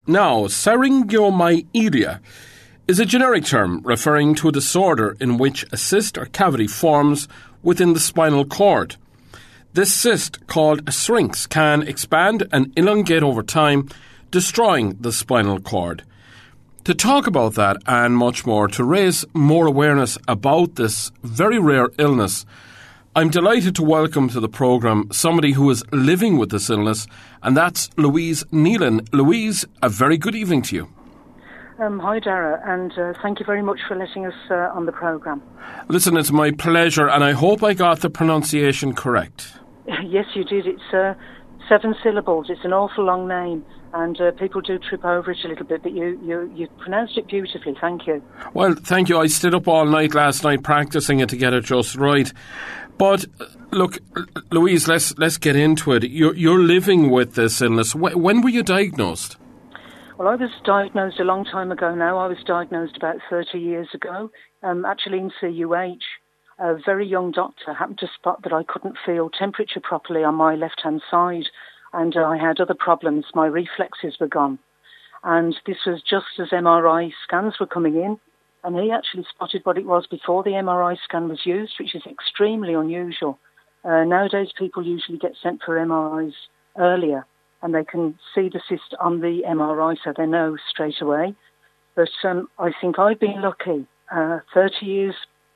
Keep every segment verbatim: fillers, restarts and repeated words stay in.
Now, syringomyelia is a generic term referring to a disorder in which a cyst or cavity forms within the spinal cord. This cyst, called a syrinx, can expand and elongate over time, destroying the spinal cord. To talk about that and much more, to raise more awareness about this very rare illness, I'm delighted to welcome to the programme somebody who is living with this illness, and that's Louise Nealon. Louise, a very good evening to you. Um, hi, Dara, and uh, thank you very much for letting us uh, on the programme. Listen, it's my pleasure, and I hope I got the pronunciation correct. Yes, you did. It's uh, seven syllables. It's an awful long name, and uh, people do trip over it a little bit, but you, you, you pronounced it beautifully. Thank you. Well, thank you. I stayed up all night last night practising it to get it just right. But, look, Louise, let's let's get into it. You're, you're living with this illness. When were you diagnosed? Well, I was diagnosed a long time ago now. I was diagnosed about thirty years ago, um, actually in C U H. A very young doctor happened to spot that I couldn't feel temperature properly on my left-hand side, and uh, I had other problems. My reflexes were gone. And this was just as M R I scans were coming in, and he actually spotted what it was before the M R I scan was used, which is extremely unusual. Uh, nowadays, people usually get sent for M R Is earlier, and they can see the cyst on the M R I, so they know straight away. But um, I think I've been lucky. Uh, thirty years,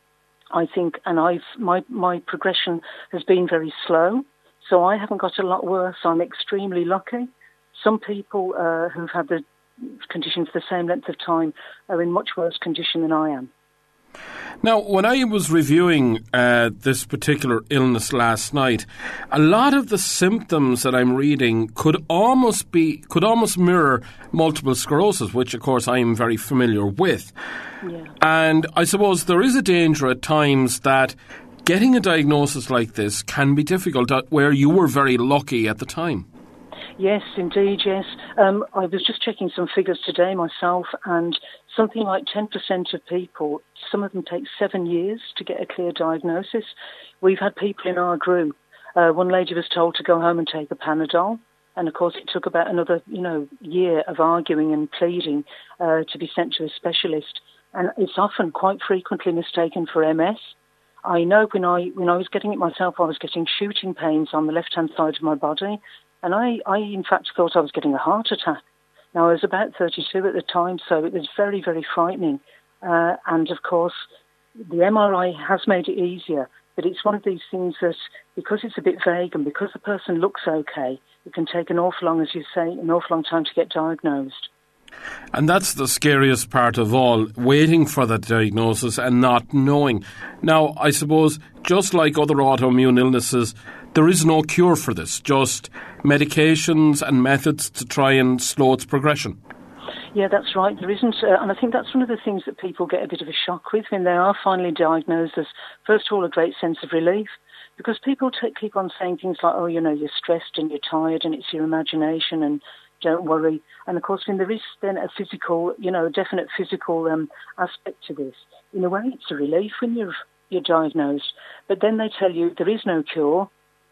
I think, and I've my, my progression has been very slow, so I haven't got a lot worse. I'm extremely lucky. Some people uh, who've had the condition for the same length of time are in much worse condition than I am. Now, when I was reviewing uh, this particular illness last night, a lot of the symptoms that I'm reading could almost be could almost mirror multiple sclerosis, which, of course, I am very familiar with. Yeah. And I suppose there is a danger at times that getting a diagnosis like this can be difficult, where you were very lucky at the time. Yes, indeed, yes. Um, I was just checking some figures today myself, and something like ten percent of people, some of them take seven years to get a clear diagnosis. We've had people in our group. Uh, one lady was told to go home and take a Panadol, and of course it took about another, you know, year of arguing and pleading uh, to be sent to a specialist. And it's often, quite frequently, mistaken for M S. I know when I when I was getting it myself, I was getting shooting pains on the left-hand side of my body. And I, I, in fact, thought I was getting a heart attack. Now, I was about thirty-two at the time, so it was very, very frightening. Uh, and, of course, the M R I has made it easier, but it's one of these things that, because it's a bit vague and because the person looks okay, it can take an awful long, as you say, an awful long time to get diagnosed. And that's the scariest part of all, waiting for the diagnosis and not knowing. Now, I suppose, just like other autoimmune illnesses, there is no cure for this, just medications and methods to try and slow its progression. Yeah, that's right. There isn't, uh, and I think that's one of the things that people get a bit of a shock with when they are finally diagnosed. There's, first of all, a great sense of relief, because people t- keep on saying things like, oh, you know, you're stressed and you're tired and it's your imagination and don't worry. And, of course, when there is then a physical, you know, a definite physical um, aspect to this, in a way it's a relief when you're, you're diagnosed. But then they tell you there is no cure.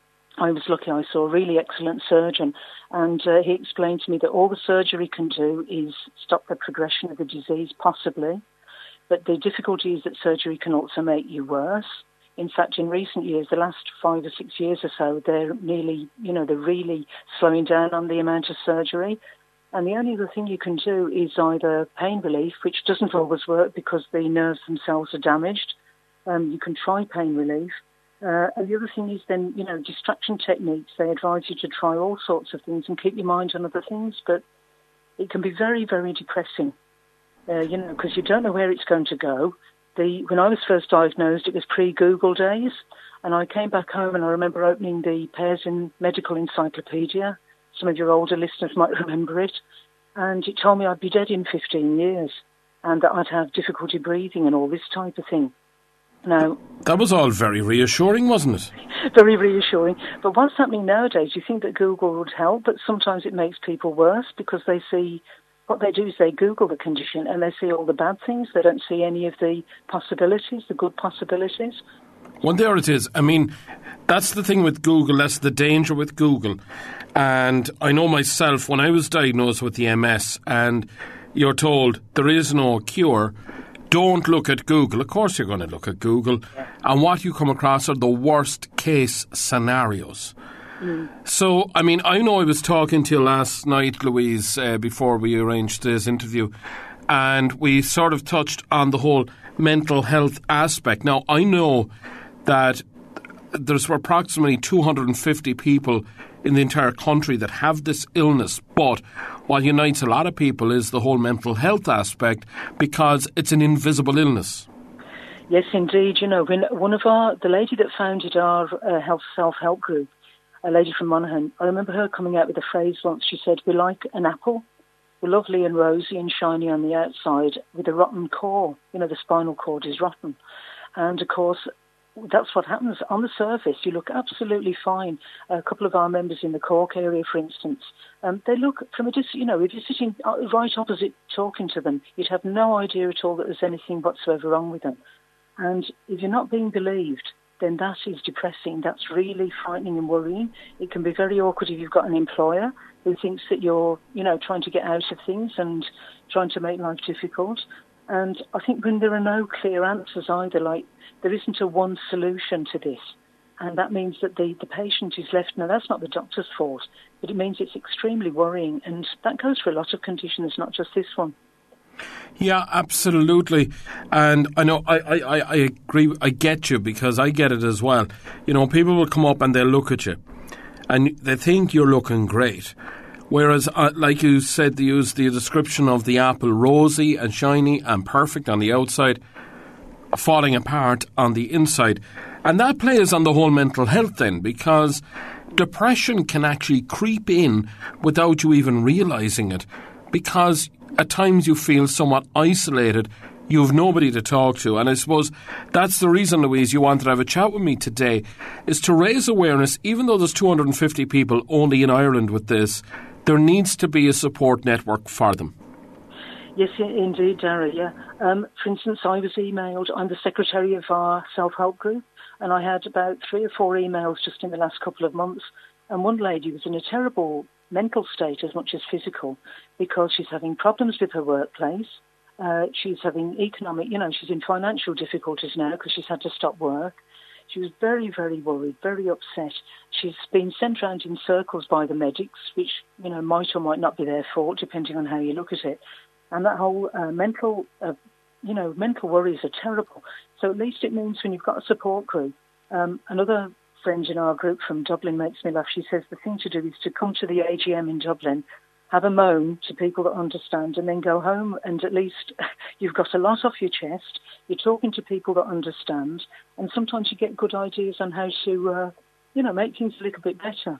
I was lucky. I saw a really excellent surgeon, and uh, he explained to me that all the surgery can do is stop the progression of the disease, possibly, but the difficulty is that surgery can also make you worse. In fact, in recent years, the last five or six years or so, they're nearly, you know, they're really slowing down on the amount of surgery. And the only other thing you can do is either pain relief, which doesn't always work because the nerves themselves are damaged. Um, you can try pain relief. Uh, and the other thing is then, you know, distraction techniques. They advise you to try all sorts of things and keep your mind on other things, but it can be very, very depressing, uh, you know, because you don't know where it's going to go. The When I was first diagnosed, it was pre-Google days, and I came back home and I remember opening the Pearson Medical Encyclopedia. Some of your older listeners might remember it. And it told me I'd be dead in fifteen years and that I'd have difficulty breathing and all this type of thing. Now, that was all very reassuring, wasn't it? Very reassuring. But what's happening nowadays, you think that Google would help, but sometimes it makes people worse because they see, what they do is they Google the condition and they see all the bad things. They don't see any of the possibilities, the good possibilities. Well, there it is. I mean, that's the thing with Google. That's the danger with Google. And I know myself, when I was diagnosed with the M S and you're told there is no cure, don't look at Google. Of course you're going to look at Google. Yeah. And what you come across are the worst case scenarios. Mm. So, I mean, I know I was talking to you last night, Louise, uh, before we arranged this interview, and we sort of touched on the whole mental health aspect. Now, I know that there's approximately two hundred fifty people in the entire country that have this illness, but what unites a lot of people is the whole mental health aspect, because it's an invisible illness. Yes, indeed. You know, when one of our, the lady that founded our uh, health self-help group, a lady from Monaghan, I remember her coming out with a phrase once. She said, "We're like an apple. We're lovely and rosy and shiny on the outside with a rotten core. You know, the spinal cord is rotten." And, of course, that's what happens. On the surface, you look absolutely fine. A couple of our members in the Cork area, for instance, um, they look from a distance, you know, if you're sitting right opposite talking to them, you'd have no idea at all that there's anything whatsoever wrong with them. And if you're not being believed, then that is depressing. That's really frightening and worrying. It can be very awkward if you've got an employer who thinks that you're, you know, trying to get out of things and trying to make life difficult. And I think when there are no clear answers either, like there isn't a one solution to this, and that means that the, the patient is left, now that's not the doctor's fault, but it means it's extremely worrying, and that goes for a lot of conditions, not just this one. Yeah, absolutely. And I know, I, I, I agree, I get you, because I get it as well. You know, people will come up and they'll look at you, and they think you're looking great. Whereas, uh, like you said, they use the description of the apple, rosy and shiny and perfect on the outside, falling apart on the inside. And that plays on the whole mental health then, because depression can actually creep in without you even realising it, because at times you feel somewhat isolated. You have nobody to talk to. And I suppose that's the reason, Louise, you wanted to have a chat with me today, is to raise awareness. Even though there's two hundred fifty people only in Ireland with this, there needs to be a support network for them. Yes, indeed, Dara, yeah. Um, for instance, I was emailed, I'm the secretary of our self-help group, and I had about three or four emails just in the last couple of months, and one lady was in a terrible mental state as much as physical, because she's having problems with her workplace. Uh, she's having economic, you know, she's in financial difficulties now because she's had to stop work. She was very, very worried, very upset. She's been sent around in circles by the medics, which, you know, might or might not be their fault, depending on how you look at it. And that whole uh, mental, uh, you know, mental worries are terrible. So at least it means when you've got a support group, um, another friend in our group from Dublin makes me laugh. She says the thing to do is to come to the A G M in Dublin, have a moan to people that understand, and then go home, and at least you've got a lot off your chest. You're talking to people that understand, and sometimes you get good ideas on how to, uh, you know, make things a little bit better.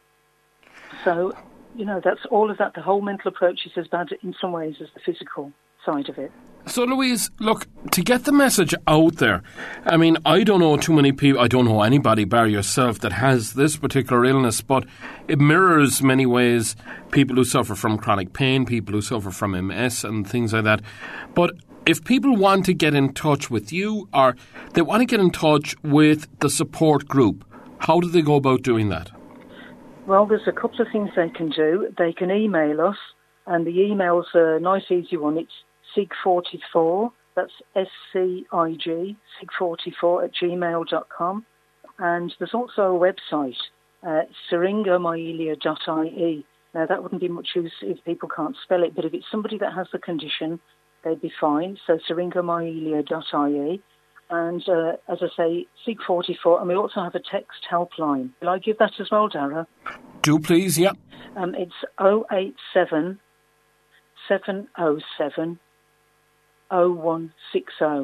So, you know, that's all of that. The whole mental approach is as bad in some ways as the physical side of it. So, Louise, look, to get the message out there, I mean, I don't know too many people, I don't know anybody bar yourself that has this particular illness, but it mirrors many ways people who suffer from chronic pain, people who suffer from M S and things like that. But if people want to get in touch with you, or they want to get in touch with the support group, how do they go about doing that? Well, there's a couple of things they can do. They can email us, and the email's a nice, easy one. It's sig forty-four, that's S C I G, sig forty-four at gmail dot com. And there's also a website, uh, syringomyelia dot I E. Now, that wouldn't be much use if people can't spell it, but if it's somebody that has the condition, they'd be fine. So syringomyelia dot I E. And uh, as I say, sig forty-four, and we also have a text helpline. Will I give that as well, Dara? Do please, yeah. Um, it's oh eight seven, seven oh seven, oh one six oh.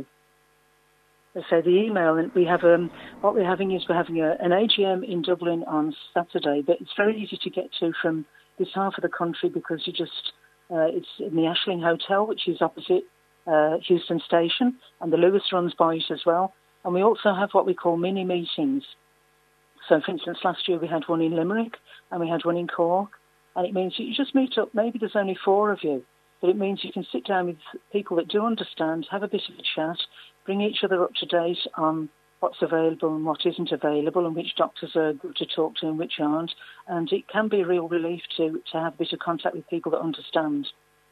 So the email, and we have um, what we're having is we're having a, an A G M in Dublin on Saturday, but it's very easy to get to from this half of the country because you just uh, it's in the Ashling Hotel, which is opposite Uh, Houston Station, and the Lewis runs by it as well. And we also have what we call mini meetings. So, for instance, last year we had one in Limerick and we had one in Cork, and it means you just meet up. Maybe there's only four of you, but it means you can sit down with people that do understand, have a bit of a chat, bring each other up to date on what's available and what isn't available, and which doctors are good to talk to and which aren't. And it can be a real relief to, to have a bit of contact with people that understand.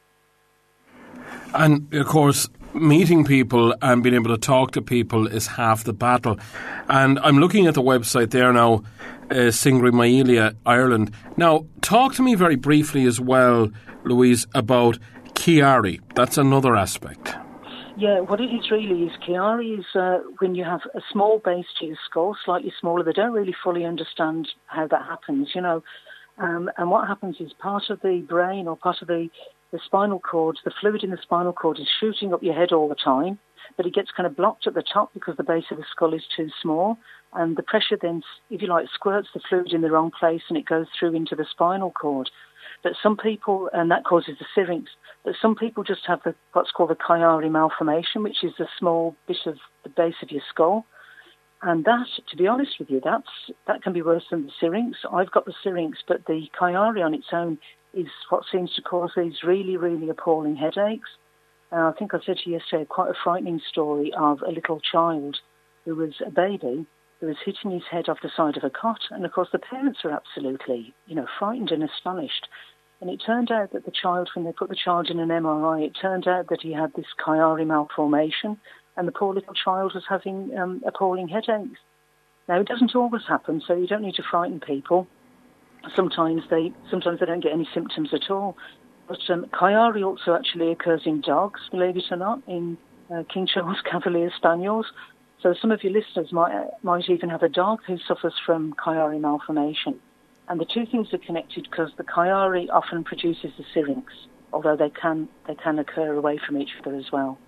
And, of course, meeting people and being able to talk to people is half the battle. And I'm looking at the website there now, uh, Singri Mailia, Ireland. Now, talk to me very briefly as well, Louise, about Chiari. That's another aspect. Yeah, what it is really is Chiari is uh, when you have a small base to your skull, slightly smaller. They don't really fully understand how that happens, you know. Um, and what happens is part of the brain or part of the, the spinal cord, the fluid in the spinal cord is shooting up your head all the time, but it gets kind of blocked at the top because the base of the skull is too small. And the pressure then, if you like, squirts the fluid in the wrong place and it goes through into the spinal cord. But some people, and that causes the syrinx, but some people just have the, what's called the Chiari malformation, which is a small bit of the base of your skull. And that, to be honest with you, that's that can be worse than the syrinx. I've got the syrinx, but the Chiari on its own is what seems to cause these really, really appalling headaches. Uh, I think I said to you yesterday quite a frightening story of a little child who was a baby who was hitting his head off the side of a cot. And, of course, the parents are absolutely, you know, frightened and astonished. And it turned out that the child, when they put the child in an M R I, it turned out that he had this Chiari malformation, and the poor little child was having um, appalling headaches. Now, it doesn't always happen, so you don't need to frighten people. Sometimes they sometimes they don't get any symptoms at all. But um, Chiari also actually occurs in dogs, believe it or not, in uh, King Charles Cavalier Spaniels. So some of your listeners might uh, might even have a dog who suffers from Chiari malformation. And the two things are connected because the Chiari often produces the syrinx, although they can they can occur away from each other as well.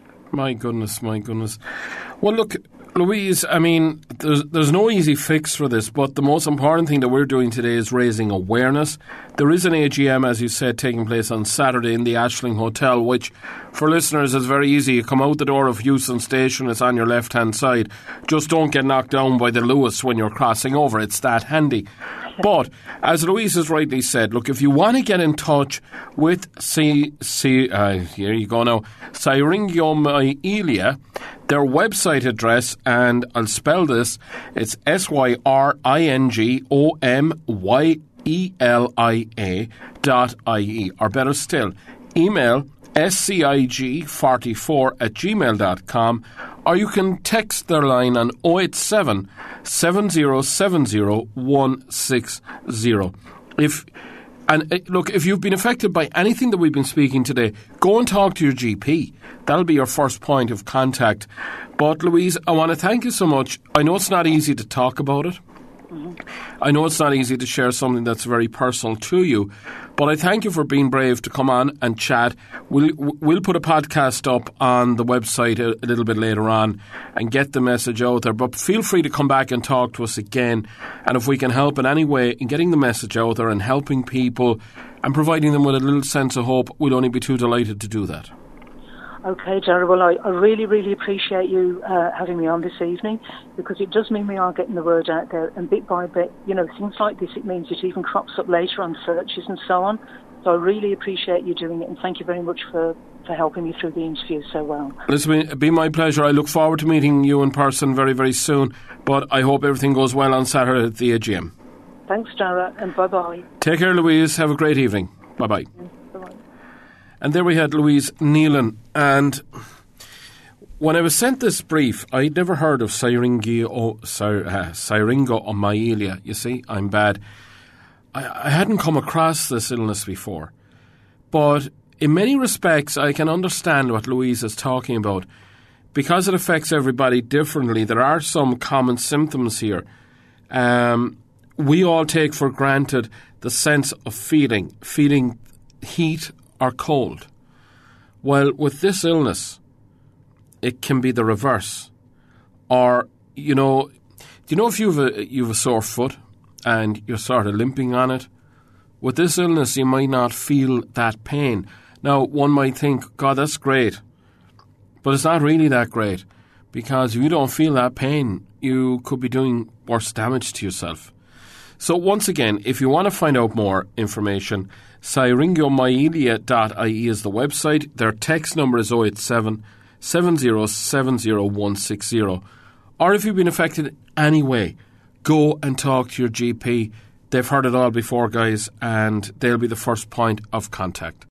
My goodness, my goodness. Well, look, Louise, I mean, there's, there's no easy fix for this, but the most important thing that we're doing today is raising awareness. There is an A G M, as you said, taking place on Saturday in the Ashling Hotel, which, for listeners, is very easy. You come out the door of Euston Station, it's on your left-hand side. Just don't get knocked down by the Lewis when you're crossing over. It's that handy. But, as Louise has rightly said, look, if you want to get in touch with C, C, uh, here you go now, Syringomyelia, their website address, and I'll spell this, it's S Y R I N G O M Y E L I A dot I E, or better still, email S C I G forty-four at gmail dot com, or you can text their line on oh eight seven, seven oh seven oh, one six oh. If And uh, look, if you've been affected by anything that we've been speaking today, go and talk to your G P. That'll be your first point of contact. But Louise, I want to thank you so much. I know it's not easy to talk about it. Mm-hmm. I know it's not easy to share something that's very personal to you, but I thank you for being brave to come on and chat. We'll, we'll put a podcast up on the website a, a little bit later on and get the message out there, but feel free to come back and talk to us again, and if we can help in any way in getting the message out there and helping people and providing them with a little sense of hope, we'll only be too delighted to do that. Okay, Darragh, well, I, I really, really appreciate you uh, having me on this evening, because it does mean we are getting the word out there, and bit by bit, you know, things like this, it means it even crops up later on searches and so on. So I really appreciate you doing it, and thank you very much for, for helping me through the interview so well. Listen, it'll be my pleasure. I look forward to meeting you in person very, very soon, but I hope everything goes well on Saturday at the A G M. Thanks, Darragh, and bye-bye. Take care, Louise. Have a great evening. Bye-bye. Bye-bye. And there we had Louise Nealon. And when I was sent this brief, I'd never heard of Syringio, uh, Syringomyelia. You see, I'm bad. I, I hadn't come across this illness before. But in many respects, I can understand what Louise is talking about. Because it affects everybody differently, there are some common symptoms here. Um, we all take for granted the sense of feeling, feeling heat or cold. Well, with this illness, it can be the reverse. Or, you know, do you know if you've a, you've a sore foot and you're sort of limping on it? With this illness, you might not feel that pain. Now, one might think, God, that's great. But it's not really that great, because if you don't feel that pain, you could be doing worse damage to yourself. So once again, if you want to find out more information, Syringomyelia dot I E is the website. Their text number is oh eight seven, seven oh seven oh, one six oh. or if you've been affected anyway, go and talk to your G P. They've heard it all before, guys, and they'll be the first point of contact.